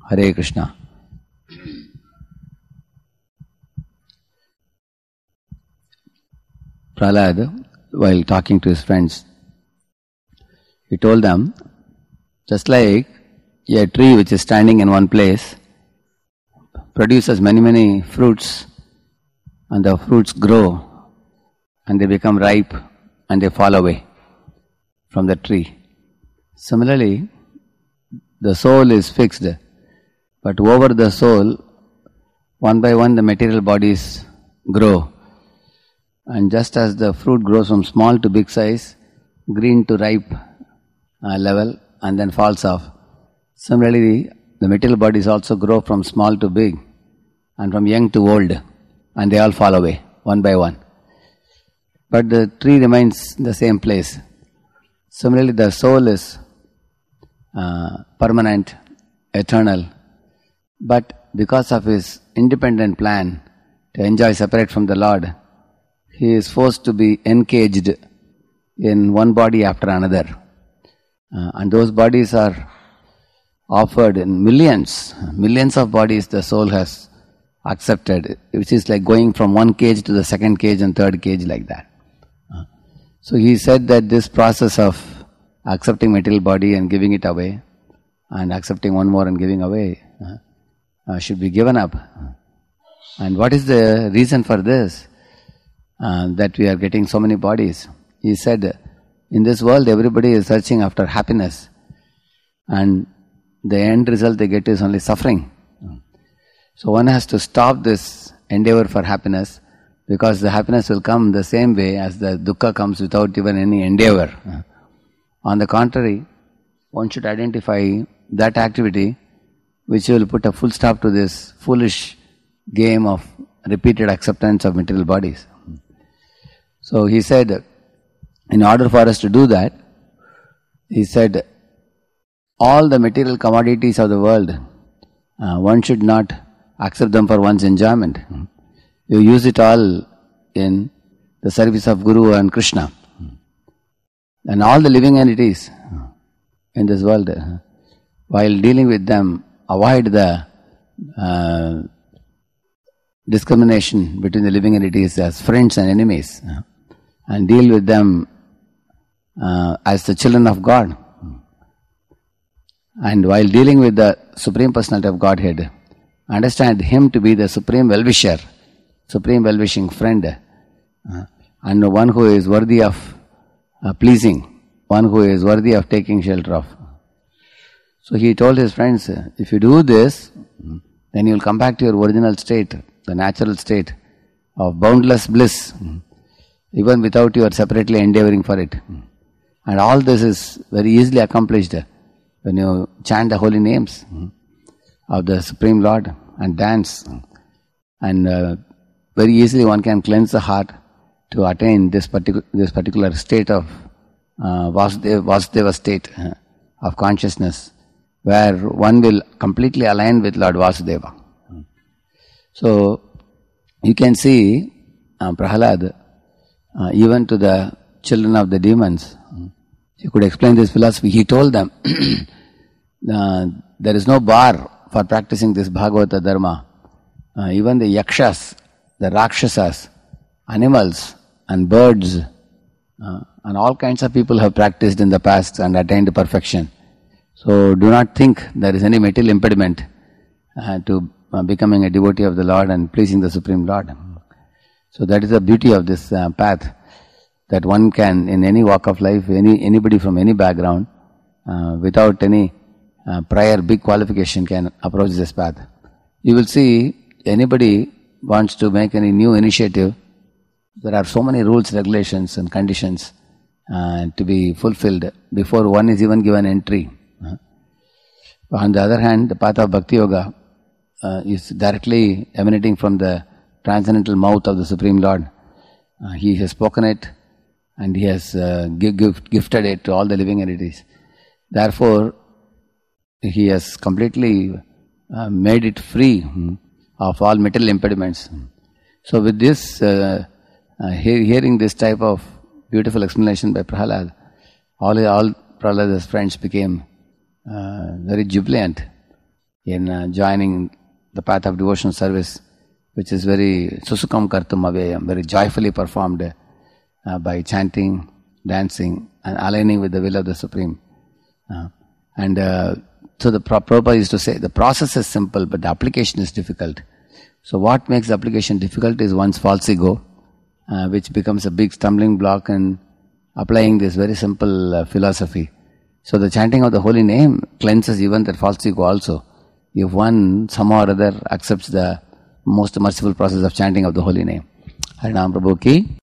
Hare Krishna. Prahlad, while talking to his friends, he told them, just like a tree which is standing in one place produces many fruits, and the fruits grow and they become ripe and they fall away from the tree. Similarly, the soul is fixed, but over the soul, one by one the material bodies grow. And just as the fruit grows from small to big size, green to ripe level, and then falls off, similarly the material bodies also grow from small to big and from young to old, and they all fall away one by one. But the tree remains in the same place. Similarly, the soul is permanent, eternal, but because of his independent plan to enjoy separate from the Lord, he is forced to be encaged in one body after another. And those bodies are offered in millions of bodies the soul has accepted, which is like going from one cage to the second cage and third cage, like that. So he said that this process of accepting material body and giving it away, and accepting one more and giving away, should be given up. And what is the reason for this? That we are getting so many bodies. He said, in this world everybody is searching after happiness, and the end result they get is only suffering. So one has to stop this endeavor for happiness, because the happiness will come the same way as the dukkha comes without even any endeavor. On the contrary, one should identify that activity which will put a full stop to this foolish game of repeated acceptance of material bodies. So he said, in order for us to do that, he said, all the material commodities of the world, one should not accept them for one's enjoyment. You use it all in the service of Guru and Krishna. And all the living entities in this world, while dealing with them, avoid the discrimination between the living entities as friends and enemies, and deal with them as the children of God. And while dealing with the Supreme Personality of Godhead, understand Him to be the Supreme Well-Wisher, Supreme Well-Wishing Friend, and one who is worthy of pleasing, one who is worthy of taking shelter of. So he told his friends, if you do this, then you will come back to your original state, the natural state of boundless bliss, even without you are separately endeavoring for it. And all this is very easily accomplished when you chant the holy names of the Supreme Lord and dance. And very easily one can cleanse the heart to attain this particular state of Vasudeva state of consciousness, where one will completely align with Lord Vasudeva. So you can see Prahlad, even to the children of the demons, he could explain this philosophy. He told them, there is no bar for practicing this Bhagavata Dharma. Even the yakshas, the rakshasas, animals and birds, and all kinds of people have practiced in the past and attained perfection. So do not think there is any material impediment to becoming a devotee of the Lord and pleasing the Supreme Lord. So that is the beauty of this path, that one can, in any walk of life, anybody from any background, without any prior big qualification, can approach this path. You will see, anybody wants to make any new initiative, there are so many rules, regulations and conditions to be fulfilled before one is even given entry. On the other hand, the path of Bhakti Yoga is directly emanating from the transcendental mouth of the Supreme Lord. He has spoken it and He has gifted it to all the living entities. Therefore, He has completely made it free of all material impediments. So with this, hearing this type of beautiful explanation by Prahlad, all Prahlad's friends became very jubilant, in joining the path of devotional service, which is very susukam kartum aveyam, very joyfully performed by chanting, dancing, and aligning with the will of the Supreme. So the Prabhupada used to say, the process is simple, but the application is difficult. So what makes the application difficult is one's false ego, which becomes a big stumbling block in applying this very simple philosophy. So the chanting of the holy name cleanses even that false ego also. If one somehow or other accepts the most merciful process of chanting of the holy name. Harinam Prabhu ki